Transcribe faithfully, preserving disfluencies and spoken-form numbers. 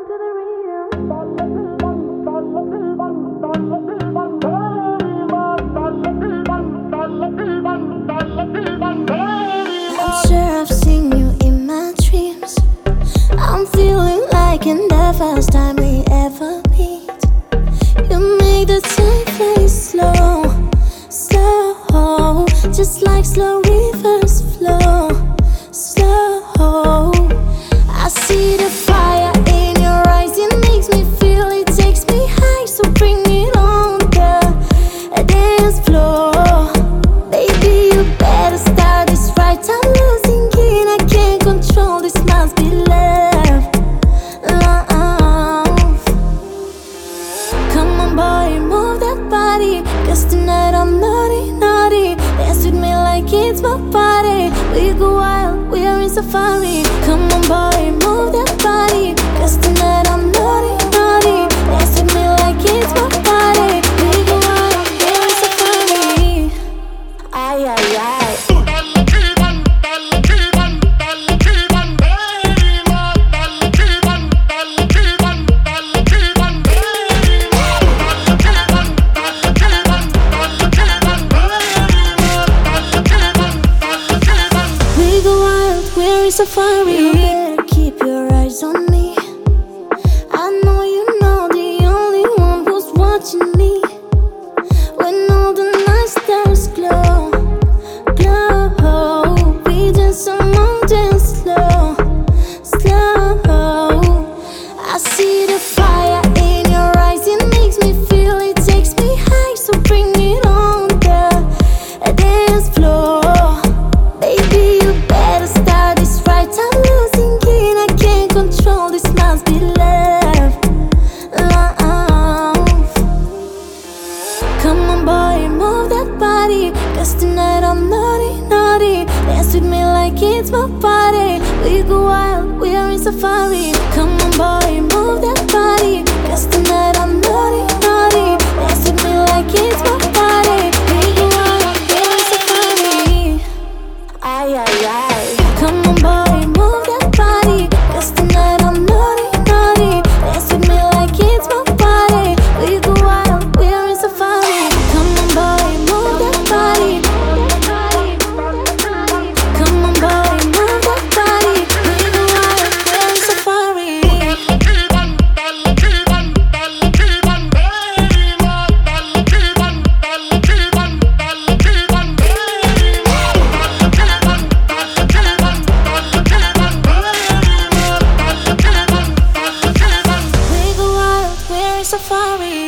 I'm sure I've seen you in my dreams. I'm feeling like in the first time we ever meet. You make the time fly slow, slow, just like slow rivers flow, slow. I see the fire in your eyes, it makes me feel, it takes me high. So bring it on the dance floor. Baby, you better start this right. I'm losing it, I can't control this, must be love, love. Come on boy, move that body, cause tonight I'm naughty, naughty. Dance with me like it's my party. We go wild, we are in safari. Come on boy, move that body, cause tonight I'm naughty, naughty. Dance with me like it's my party. We go wild, we are in safari. Ay, ay, ay. Safari. You better keep your eyes on me. I know you know the only one who's watching me. When all the night stars glow, glow, we dance among dance slow, slow. I see the fire in your eyes, it makes me feel, it takes me high. So bring it on the dance floor. Baby, you better start this right. I'm losing it, I can't control this, must be love, love. Come on boy, move that body, cause tonight I'm naughty, naughty. Dance with me like it's my party. We go wild, we are in safari. Come on boy, move that body, cause tonight I'm naughty, naughty. Dance with me like it's my party. We go wild, we are in safari. Ay, ay, ay. Come on boy, move that body, cause tonight I'm naughty, naughty. Dance with me like it's my party. We go wild, we are in safari. Come on boy, move that body. Come on boy, move that body. We go wild, we are in safari. We go wild, we're in safari.